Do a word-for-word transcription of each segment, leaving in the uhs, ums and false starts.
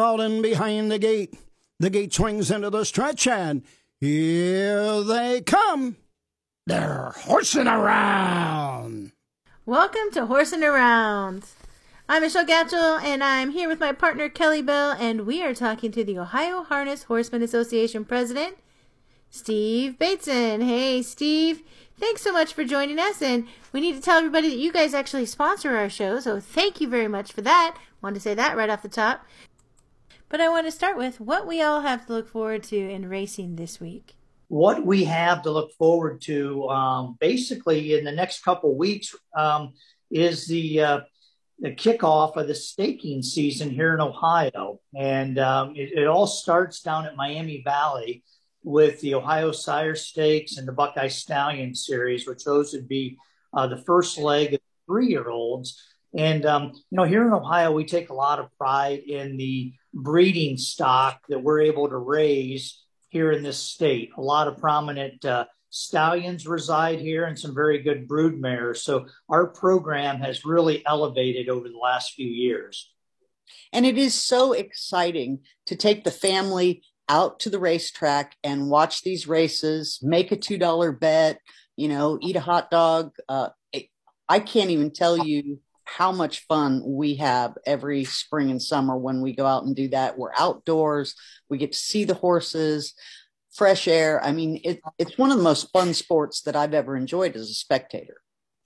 all in behind the gate. The gate swings into the stretch, and here they come. They're horsing around. Welcome to Horsing Around. I'm Michelle Gatchell, and I'm here with my partner, Kelly Bell, and we are talking to the Ohio Harness Horsemen Association President, Steve Bateson. Hey, Steve. Thanks so much for joining us, and we need to tell everybody that you guys actually sponsor our show, so thank you very much for that. Wanted to say that right off the top. But I want to start with what we all have to look forward to in racing this week. What we have to look forward to, um, basically in the next couple weeks, um, is the uh, the kickoff of the staking season here in Ohio, and um, it, it all starts down at Miami Valley with the Ohio Sire Stakes and the Buckeye Stallion Series, which those would be uh, the first leg of three-year-olds. And um, you know, here in Ohio, we take a lot of pride in the breeding stock that we're able to raise here in this state. A lot of prominent uh, stallions reside here and some very good brood mares. So our program has really elevated over the last few years. And it is so exciting to take the family out to the racetrack and watch these races, make a two dollar bet, you know, eat a hot dog. Uh, I can't even tell you how much fun we have every spring and summer when we go out and do that. We're outdoors. We get to see the horses, fresh air. I mean, it, it's one of the most fun sports that I've ever enjoyed as a spectator.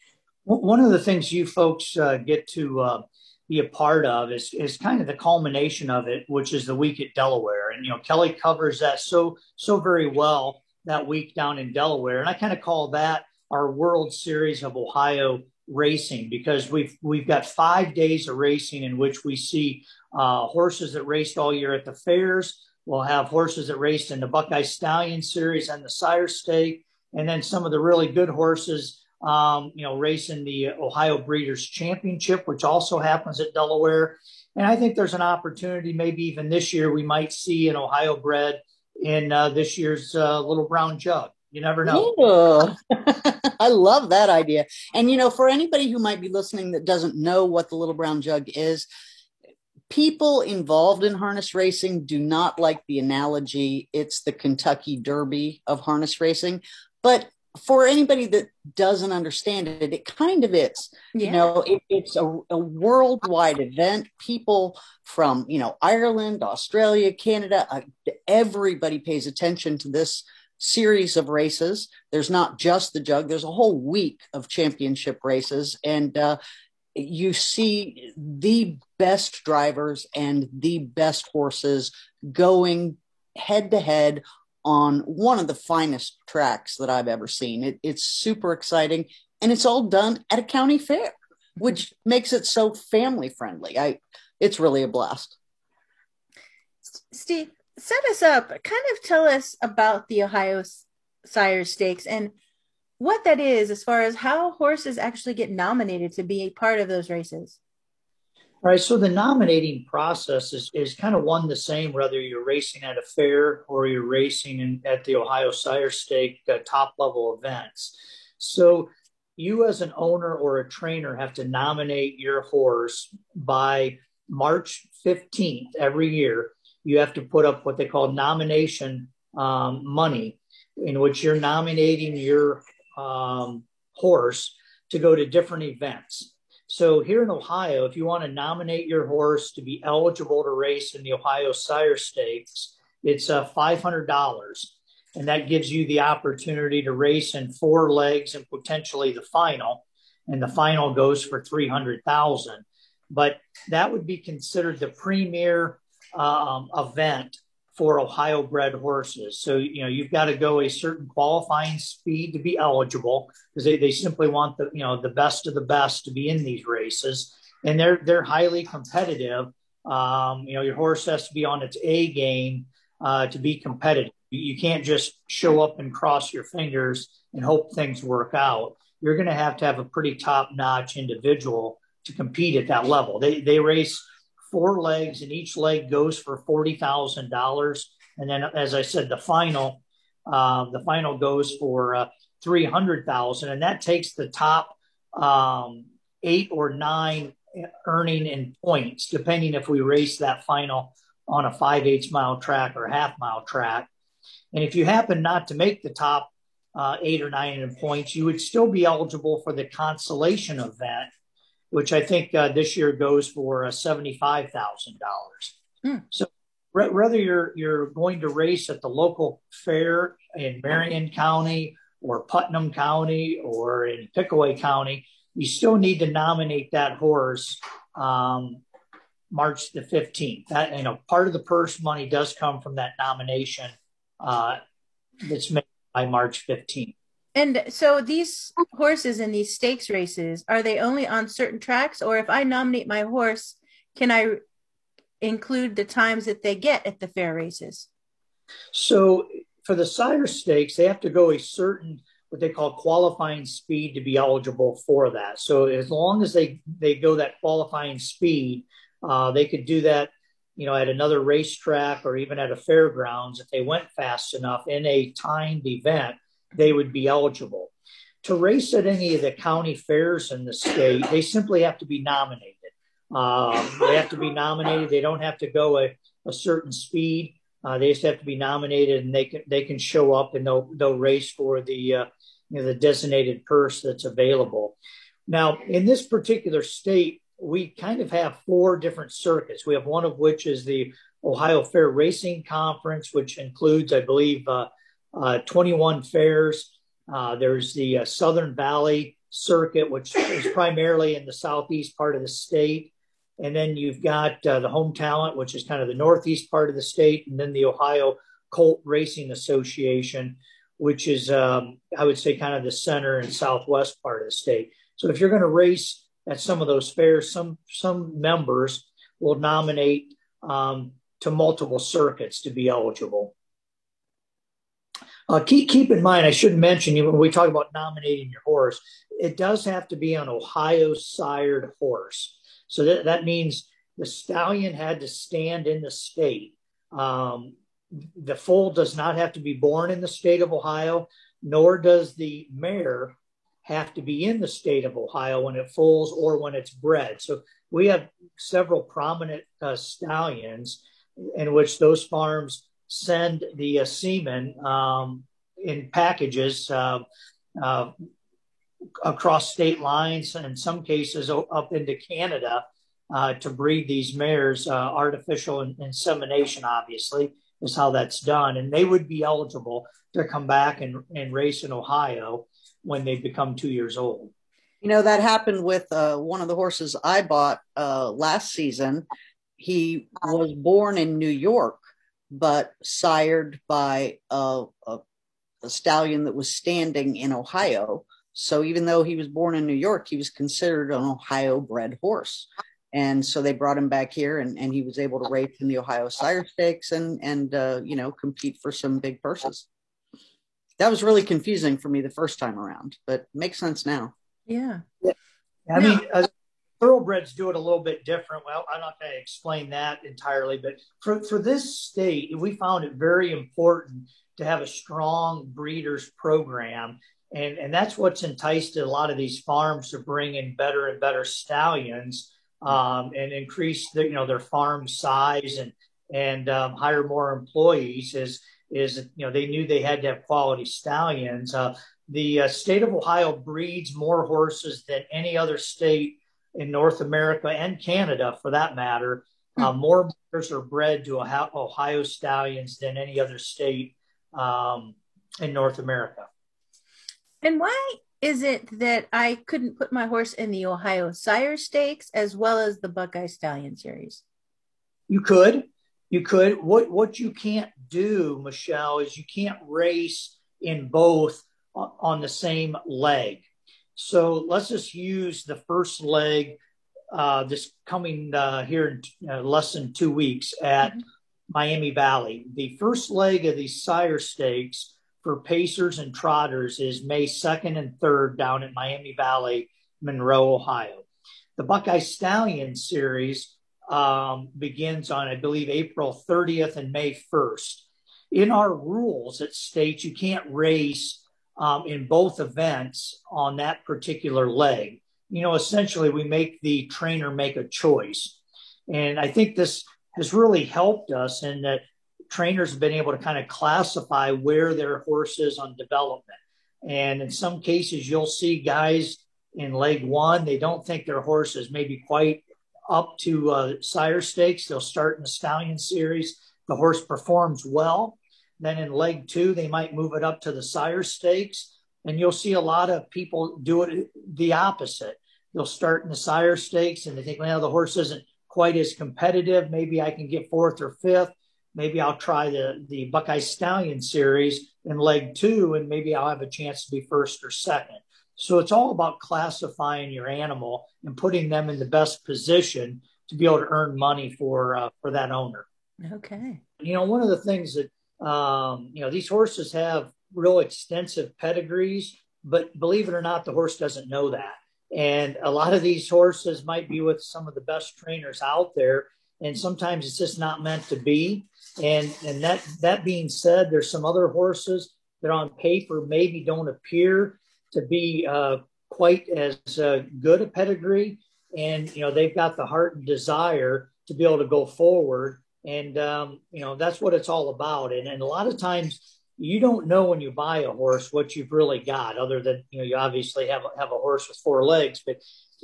One of the things you folks uh, get to uh, be a part of is, is kind of the culmination of it, which is the week at Delaware. And, you know, Kelly covers that so, so very well that week down in Delaware. And I kind of call that our World Series of Ohio racing, because we've we've got five days of racing in which we see uh, horses that raced all year at the fairs. We'll have horses that raced in the Buckeye Stallion Series and the Sire Stake, and then some of the really good horses, um, you know, racing the Ohio Breeders' Championship, which also happens at Delaware. And I think there's an opportunity, maybe even this year, we might see an Ohio bred in uh, this year's uh, Little Brown Jug. You never know. I love that idea. And, you know, for anybody who might be listening that doesn't know what the Little Brown Jug is, people involved in harness racing do not like the analogy. It's the Kentucky Derby of harness racing. But for anybody that doesn't understand it, it kind of is. Yeah. You know, it, it's a, a worldwide event. People from, you know, Ireland, Australia, Canada, uh, everybody pays attention to this series of races. There's not just the jug. There's a whole week of championship races. And uh, you see the best drivers and the best horses going head to head on one of the finest tracks that I've ever seen. It, it's super exciting. And it's all done at a county fair, which makes it so family friendly. I, it's really a blast. Steve, set us up, kind of tell us about the Ohio Sire Stakes and what that is as far as how horses actually get nominated to be a part of those races. All right, so the nominating process is, is kind of one the same, whether you're racing at a fair or you're racing in, at the Ohio Sire Stake uh, top-level events. So you as an owner or a trainer have to nominate your horse by March fifteenth every year. You have to put up what they call nomination um, money, in which you're nominating your um, horse to go to different events. So here in Ohio, if you want to nominate your horse to be eligible to race in the Ohio Sire Stakes, it's uh, five hundred dollars. And that gives you the opportunity to race in four legs and potentially the final. And the final goes for three hundred thousand dollars. But that would be considered the premier um, event for Ohio bred horses. So, you know, you've got to go a certain qualifying speed to be eligible, because they, they simply want the, you know, the best of the best to be in these races. And they're, they're highly competitive. Um, you know, your horse has to be on its A game uh, to be competitive. You can't just show up and cross your fingers and hope things work out. You're going to have to have a pretty top-notch individual to compete at that level. They, they race four legs, and each leg goes for forty thousand dollars. And then, as I said, the final, uh, the final goes for uh, three hundred thousand dollars. And that takes the top um, eight or nine earning in points, depending if we race that final on a five eighths mile track or a half mile track. And if you happen not to make the top uh, eight or nine in points, you would still be eligible for the consolation event, which I think uh, this year goes for uh, seventy-five thousand dollars. Mm. So re- whether you're you're going to race at the local fair in Marion County or Putnam County or in Pickaway County, you still need to nominate that horse um, March the fifteenth. That, you know, part of the purse money does come from that nomination uh, that's made by March fifteenth. And so these horses in these stakes races, are they only on certain tracks? Or if I nominate my horse, can I include the times that they get at the fair races? So for the sire stakes, they have to go a certain, what they call qualifying speed to be eligible for that. So as long as they, they go that qualifying speed, uh, they could do that, you know, at another racetrack or even at a fairgrounds. If they went fast enough in a timed event, they would be eligible. To race at any of the county fairs in the state, they simply have to be nominated. Um, they have to be nominated. They don't have to go a, a certain speed. Uh, they just have to be nominated, and they can they can show up and they'll they'll race for the uh, you know, the designated purse that's available. Now, in this particular state, we kind of have four different circuits. We have one of which is the Ohio Fair Racing Conference, which includes, I believe, uh, uh, twenty-one fairs. Uh, there's the uh, Southern Valley Circuit, which is primarily in the southeast part of the state. And then you've got uh, the Home Talent, which is kind of the northeast part of the state. And then the Ohio Colt Racing Association, which is, um, I would say, kind of the center and southwest part of the state. So if you're going to race at some of those fairs, some some members will nominate um, to multiple circuits to be eligible. Uh, keep, keep in mind, I should mention, when we talk about nominating your horse, it does have to be an Ohio sired horse. So that, that means the stallion had to stand in the state. Um, the foal does not have to be born in the state of Ohio, nor does the mare have to be in the state of Ohio when it foals or when it's bred. So we have several prominent uh, stallions in which those farms send the uh, semen um, in packages uh, uh, across state lines, and in some cases up into Canada uh, to breed these mares. Uh, artificial insemination, obviously, is how that's done. And they would be eligible to come back and, and race in Ohio when they become two years old. You know, that happened with uh, one of the horses I bought uh, last season. He was born in New York, but sired by a, a, a stallion that was standing in Ohio. So even though he was born in New York, he was considered an Ohio bred horse. And so they brought him back here, and, and he was able to race in the Ohio Sire Stakes and, and uh, you know, compete for some big purses. That was really confusing for me the first time around, but makes sense now. Yeah. yeah. I no. mean, uh, thoroughbreds do it a little bit different. Well, I'm not going to explain that entirely, but for, for this state, we found it very important to have a strong breeders program. And, and that's what's enticed a lot of these farms to bring in better and better stallions um, and increase the, you know, their farm size and, and um, hire more employees is, is, you know, they knew they had to have quality stallions. Uh, the uh, state of Ohio breeds more horses than any other state in North America and Canada, for that matter. Uh, more mares are bred to Ohio stallions than any other state um, in North America. And why is it that I couldn't put my horse in the Ohio Sire Stakes as well as the Buckeye Stallion Series? You could. You could. What what you can't do, Michelle, is you can't race in both on the same leg. So let's just use the first leg uh, this coming uh, here in uh, less than two weeks at mm-hmm. Miami Valley. The first leg of the Sire Stakes for pacers and trotters is May second and third down at Miami Valley, Monroe, Ohio. The Buckeye Stallion Series um, begins on, I believe, April thirtieth and May first. In our rules, it states you can't race um, in both events on that particular leg. You know, essentially, we make the trainer make a choice. And I think this has really helped us in that trainers have been able to kind of classify where their horse is on development. And in some cases, you'll see guys in leg one, they don't think their horse is maybe quite up to uh, sire stakes. They'll start in the stallion series. The horse performs well. Then in leg two, they might move it up to the sire stakes. And you'll see a lot of people do it the opposite. They'll start in the sire stakes and they think, well, the horse isn't quite as competitive. Maybe I can get fourth or fifth. Maybe I'll try the, the Buckeye Stallion series in leg two, and maybe I'll have a chance to be first or second. So it's all about classifying your animal and putting them in the best position to be able to earn money for uh, for that owner. Okay. You know, one of the things that, um, you know, these horses have real extensive pedigrees, but believe it or not, the horse doesn't know that. And a lot of these horses might be with some of the best trainers out there, and sometimes it's just not meant to be. And and that that being said, there's some other horses that on paper maybe don't appear to be uh, quite as uh, good a pedigree, and you know they've got the heart and desire to be able to go forward. And um, you know that's what it's all about. And, and a lot of times you don't know when you buy a horse what you've really got, other than you know you obviously have have a horse with four legs, but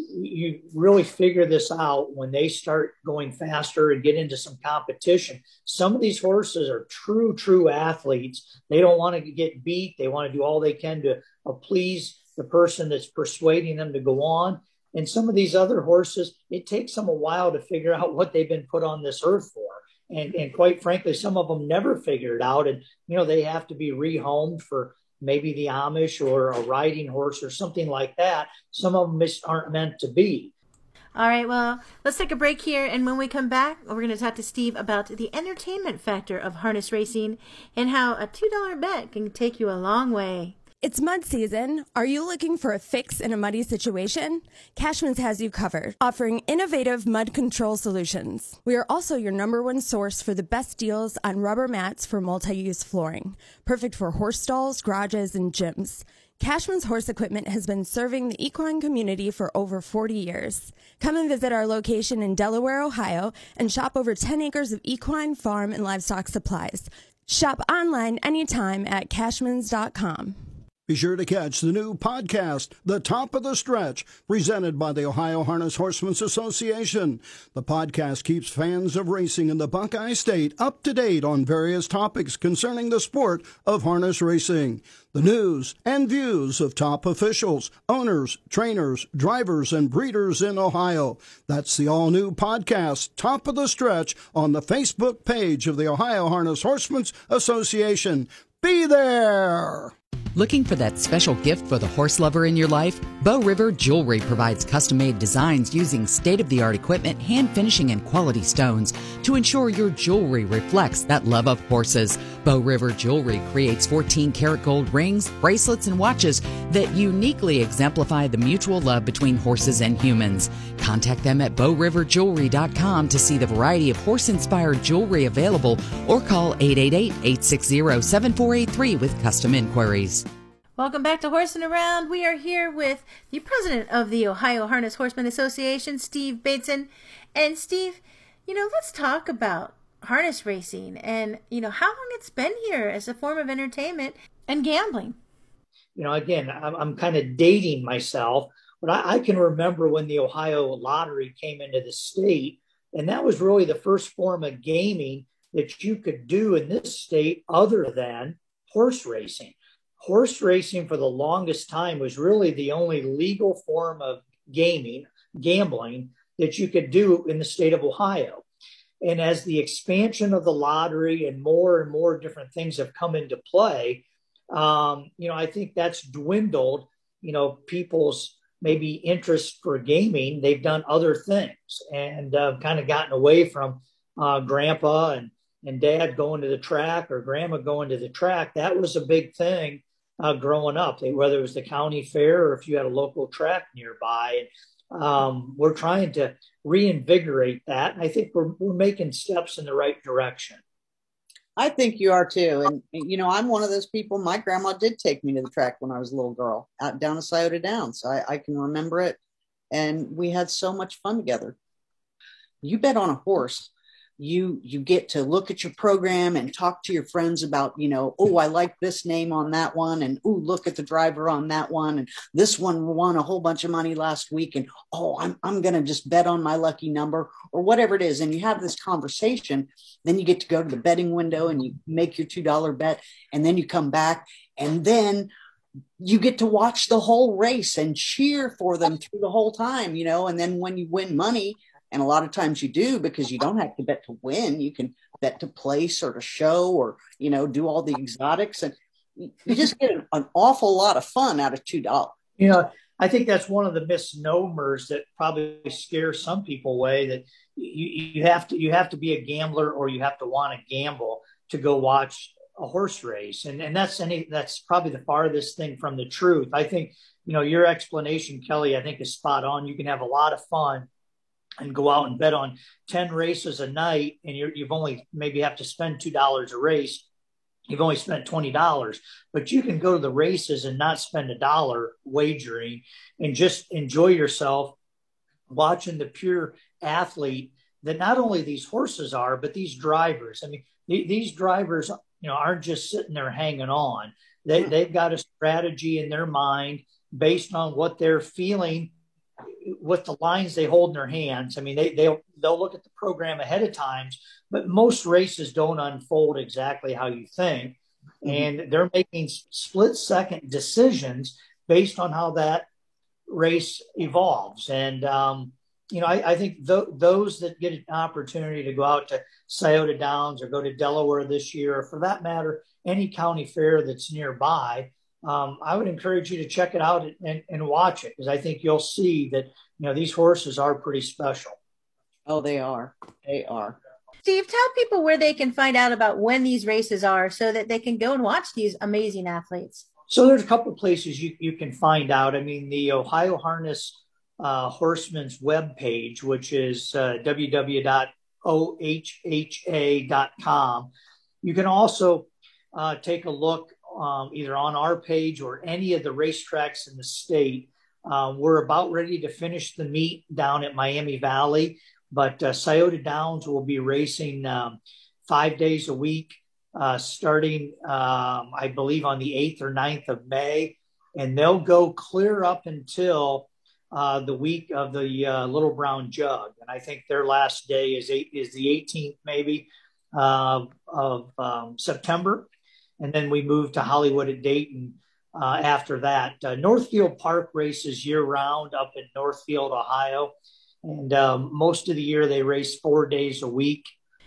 you really figure this out when they start going faster and get into some competition. Some of these horses are true, true athletes. They don't want to get beat. They want to do all they can to uh, please the person that's persuading them to go on. And some of these other horses, it takes them a while to figure out what they've been put on this earth for. And, and quite frankly, some of them never figure it out. And, you know, they have to be rehomed for maybe the Amish or a riding horse or something like that. Some of them just aren't meant to be. All right, well, let's take a break here. And when we come back, we're going to talk to Steve about the entertainment factor of harness racing and how a two dollar bet can take you a long way. It's mud season. Are you looking for a fix in a muddy situation? Cashman's has you covered, offering innovative mud control solutions. We are also your number one source for the best deals on rubber mats for multi-use flooring, perfect for horse stalls, garages, and gyms. Cashman's Horse Equipment has been serving the equine community for over forty years. Come and visit our location in Delaware, Ohio, and shop over ten acres of equine, farm, and livestock supplies. Shop online anytime at cashmans dot com. Be sure to catch the new podcast, The Top of the Stretch, presented by the Ohio Harness Horsemen's Association. The podcast keeps fans of racing in the Buckeye State up to date on various topics concerning the sport of harness racing. The news and views of top officials, owners, trainers, drivers, and breeders in Ohio. That's the all-new podcast, Top of the Stretch, on the Facebook page of the Ohio Harness Horsemen's Association. Be there! Looking for that special gift for the horse lover in your life? Bow River Jewelry provides custom-made designs using state-of-the-art equipment, hand finishing, and quality stones to ensure your jewelry reflects that love of horses. Bow River Jewelry creates fourteen karat gold rings, bracelets, and watches that uniquely exemplify the mutual love between horses and humans. Contact them at bow river jewelry dot com to see the variety of horse-inspired jewelry available, or call eight eight eight, eight six zero, seven four eight three with custom inquiries. Welcome back to Horsing Around. We are here with the president of the Ohio Harness Horsemen Association, Steve Bateson. And Steve, you know, let's talk about harness racing and, you know, how long it's been here as a form of entertainment and gambling. You know, again, I'm, I'm kind of dating myself, but I, I can remember when the Ohio lottery came into the state, and that was really the first form of gaming that you could do in this state other than horse racing. Horse racing for the longest time was really the only legal form of gaming, gambling that you could do in the state of Ohio. And as the expansion of the lottery and more and more different things have come into play, um, you know, I think that's dwindled, you know, people's maybe interest for gaming. They've done other things and uh, kind of gotten away from uh, grandpa and, and dad going to the track or grandma going to the track. That was a big thing. Uh, growing up, they, whether it was the county fair or if you had a local track nearby. And um, we're trying to reinvigorate that. And I think we're, we're making steps in the right direction. I think you are too. And, you know, I'm one of those people. My grandma did take me to the track when I was a little girl out down to Scioto Downs. I, I can remember it. And we had so much fun together. You bet on a horse. you you get to look at your program and talk to your friends about, you know, oh, I like this name on that one, and oh, look at the driver on that one, and this one won a whole bunch of money last week, and oh, I'm I'm gonna just bet on my lucky number, or whatever it is. And you have this conversation, then you get to go to the betting window and you make your two dollar bet, and then you come back, and then you get to watch the whole race and cheer for them through the whole time, you know. And then when you win money, and a lot of times you do, because you don't have to bet to win. You can bet to place or to show, or, you know, do all the exotics. And you just get an, an awful lot of fun out of two dollars. You know, I think that's one of the misnomers that probably scares some people away, that you, you have to, you have to be a gambler, or you have to want to gamble to go watch a horse race. And, and that's any, that's probably the farthest thing from the truth. I think, you know, your explanation, Kelly, I think is spot on. You can have a lot of fun and go out and bet on ten races a night, and you're, you've only maybe have to spend two dollars a race. You've only spent twenty dollars, but you can go to the races and not spend a dollar wagering and just enjoy yourself watching the pure athlete that not only these horses are, but these drivers. I mean, th- these drivers, you know, aren't just sitting there hanging on. They, they've got a strategy in their mind based on what they're feeling with the lines they hold in their hands. I mean, they, they'll, they'll look at the program ahead of times, but most races don't unfold exactly how you think. Mm-hmm. And they're making split second decisions based on how that race evolves. And, um, you know, I, I think th- those that get an opportunity to go out to Scioto Downs or go to Delaware this year, or for that matter, any county fair that's nearby, Um, I would encourage you to check it out and, and watch it, because I think you'll see that, you know, these horses are pretty special. Oh, they are. They are. Steve, tell people where they can find out about when these races are so that they can go and watch these amazing athletes. So there's a couple of places you, you can find out. I mean, the Ohio Harness uh, Horsemen's webpage, which is uh, w w w dot o h h a dot com. You can also uh, take a look Um, either on our page or any of the racetracks in the state. Uh, we're about ready to finish the meet down at Miami Valley, but uh, Scioto Downs will be racing um, five days a week, uh, starting, um, I believe, on the eighth or ninth of May, and they'll go clear up until uh, the week of the uh, Little Brown Jug. And I think their last day is eight, is the eighteenth, maybe, uh, of um, September. And then we moved to Hollywood at Dayton uh, after that. Uh, Northfield Park races year-round up in Northfield, Ohio. And um, most of the year they race four days a week.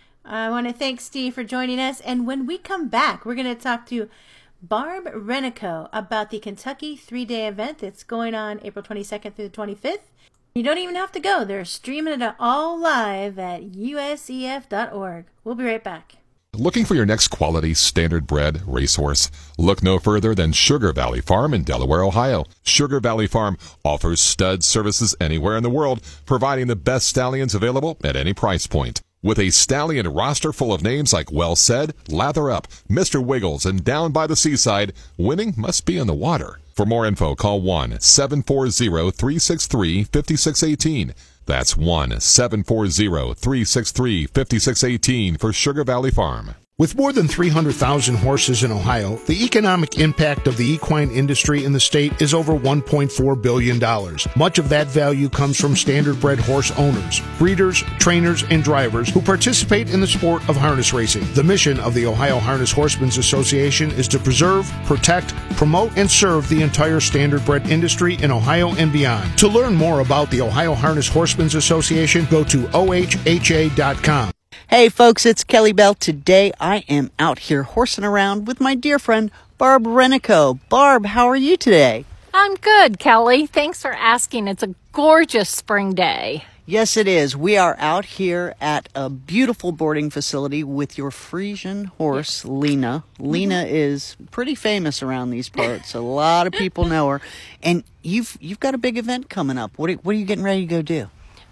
I want to thank Steve for joining us. And when we come back, we're going to talk to Barb Renico about the Kentucky three-day event that's going on April twenty-second through the twenty-fifth. You don't even have to go. They're streaming it all live at U S E F dot org. We'll be right back. Looking for your next quality standard-bred racehorse? Look no further than Sugar Valley Farm in Delaware, Ohio. Sugar Valley Farm offers stud services anywhere in the world, providing the best stallions available at any price point. With a stallion roster full of names like Well Said, Lather Up, Mister Wiggles, and Down by the Seaside, winning must be in the water. For more info, call one seven four zero, three six three, five six one eight. That's one seven four zero, three six three, five six one eight for Sugar Valley Farm. With more than three hundred thousand horses in Ohio, the economic impact of the equine industry in the state is over one point four billion dollars. Much of that value comes from standard-bred horse owners, breeders, trainers, and drivers who participate in the sport of harness racing. The mission of the Ohio Harness Horsemen's Association is to preserve, protect, promote, and serve the entire standard-bred industry in Ohio and beyond. To learn more about the Ohio Harness Horsemen's Association, go to O H H A dot com. Hey folks, it's Kelly Bell. Today I am out here horsing around with my dear friend Barb Renico. Barb, how are you today? I'm good, Kelly. Thanks for asking. It's a gorgeous spring day. Yes, it is. We are out here at a beautiful boarding facility with your Frisian horse, Lena. Lena is pretty famous around these parts. A lot of people know her. And you've you've got a big event coming up. What are, what are you getting ready to go do?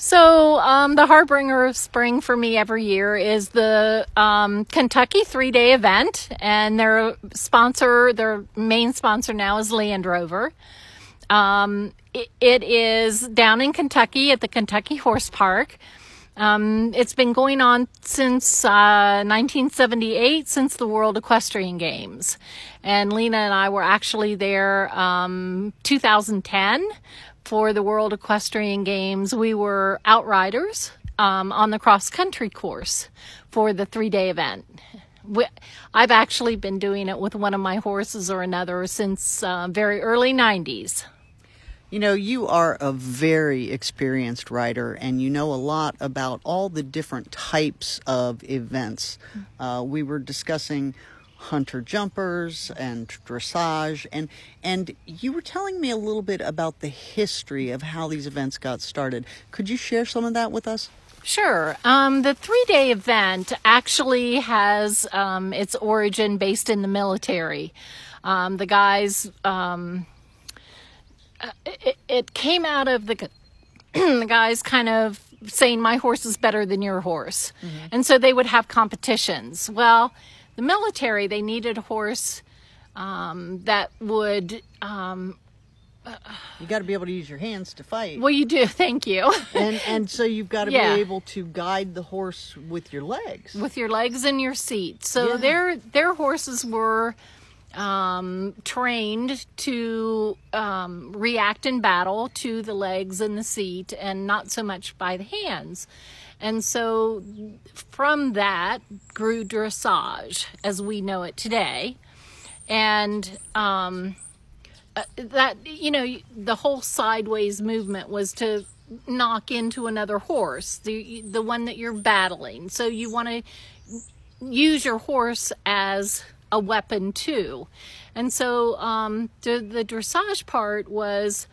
So um, the harbinger of spring for me every year is the um, Kentucky three-day event, and their sponsor, their main sponsor now is Land Rover. Um, it, it is down in Kentucky at the Kentucky Horse Park. Um, it's been going on since uh, nineteen seventy-eight, since the World Equestrian Games. And Lena and I were actually there um, two thousand ten for the World Equestrian Games. We were outriders um, on the cross-country course for the three-day event. We, I've actually been doing it with one of my horses or another since uh, very early nineties. You know, you are a very experienced rider, and you know a lot about all the different types of events. Uh, we were discussing hunter jumpers and dressage, and and you were telling me a little bit about the history of how these events got started. Could you share some of that with us? Sure. Um, the three-day event actually has um, its origin based in the military. Um, the guys... Um, It, it came out of the, the guys kind of saying, my horse is better than your horse. Mm-hmm. And so they would have competitions. Well, the military, they needed a horse um, that would... Um, uh, you got to be able to use your hands to fight. Well, you do. Thank you. and and so you've got to yeah. be able to guide the horse with your legs. With your legs and your seat. So yeah. their their horses were... Um, trained to um, react in battle to the legs and the seat, and not so much by the hands. And so from that grew dressage as we know it today. And um, uh, that, you know, the whole sideways movement was to knock into another horse, the the one that you're battling. So you want to use your horse as a weapon too. And so um, the, the dressage part was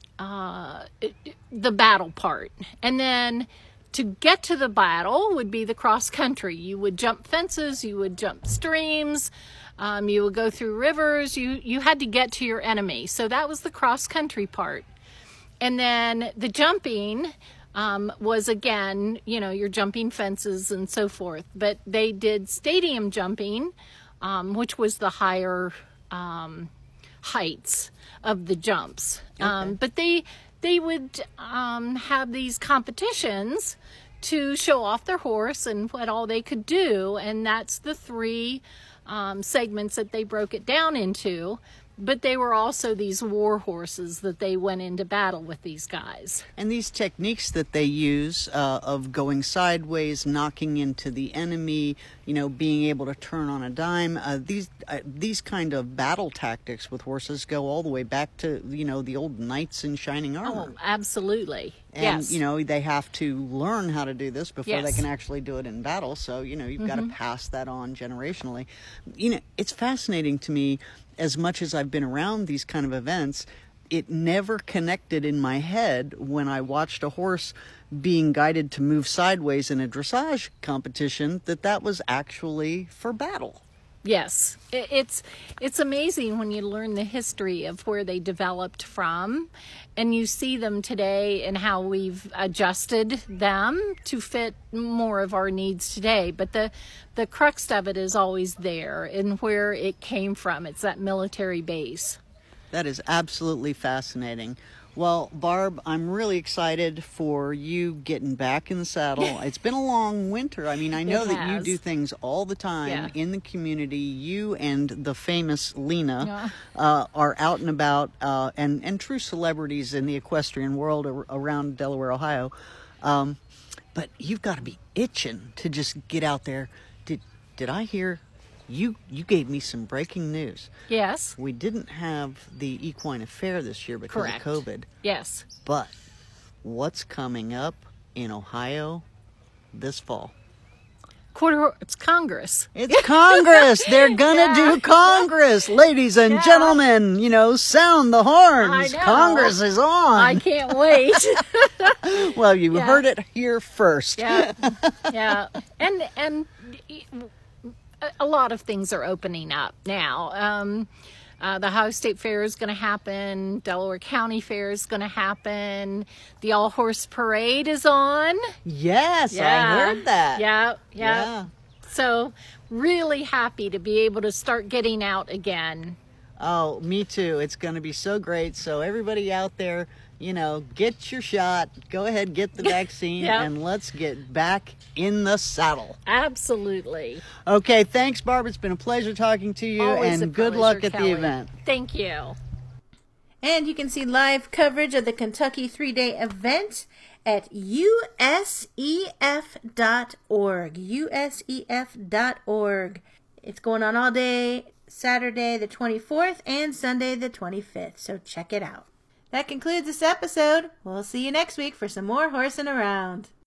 uh, the battle part. And then to get to the battle would be the cross country. You would jump fences, you would jump streams, um, you would go through rivers, you, you had to get to your enemy. So that was the cross country part. And then the jumping um, was, again, you know, you're jumping fences and so forth. But they did stadium jumping, Um, which was the higher um, heights of the jumps. Okay. Um, but they they would um, have these competitions to show off their horse and what all they could do. And that's the three um, segments that they broke it down into. But they were also these war horses that they went into battle with these guys. And these techniques that they use uh, of going sideways, knocking into the enemy, you know, being able to turn on a dime, uh, these uh, these kind of battle tactics with horses go all the way back to, you know, the old knights in shining armor. Oh, absolutely. And, yes. you know, they have to learn how to do this before yes. they can actually do it in battle. So, you know, you've mm-hmm. got to pass that on generationally. You know, it's fascinating to me. As much as I've been around these kind of events, it never connected in my head when I watched a horse being guided to move sideways in a dressage competition that that was actually for battle. Yes, it's it's amazing when you learn the history of where they developed from, and you see them today and how we've adjusted them to fit more of our needs today. But the the crux of it is always there and where it came from. It's that military base. That is absolutely fascinating. Well, Barb, I'm really excited for you getting back in the saddle. It's been a long winter. I mean, I know It that you has. do things all the time Yeah. in the community. You and the famous Lena Yeah. uh, are out and about uh, and, and true celebrities in the equestrian world ar- around Delaware, Ohio. Um, but you've got to be itching to just get out there. Did, did I hear... You you gave me some breaking news. Yes. We didn't have the equine affair this year because Correct. of COVID. Yes. But what's coming up in Ohio this fall? Quarter, it's Congress. It's Congress. They're gonna Yeah. do Congress, ladies and Yeah. gentlemen. You know, sound the horns. I know. Congress is on. I can't wait. Well, you Yeah. heard it here first. Yeah, yeah, and and a lot of things are opening up now. Um, uh, the Ohio State Fair is going to happen. Delaware County Fair is going to happen. The All Horse Parade is on. Yes, Yeah. I heard that. Yeah, yeah, Yeah. So really happy to be able to start getting out again. Oh, me too. It's going to be so great. So everybody out there, you know, get your shot, go ahead, get the vaccine, Yep. and let's get back in the saddle. Absolutely. Okay, thanks, Barbara. It's been a pleasure talking to you, Always and a good pleasure, luck at Kelly. the event. Thank you. And you can see live coverage of the Kentucky three-day event at U S E F dot org. U S E F dot org. It's going on all day, Saturday the twenty-fourth and Sunday the twenty-fifth, so check it out. That concludes this episode. We'll see you next week for some more horsing around.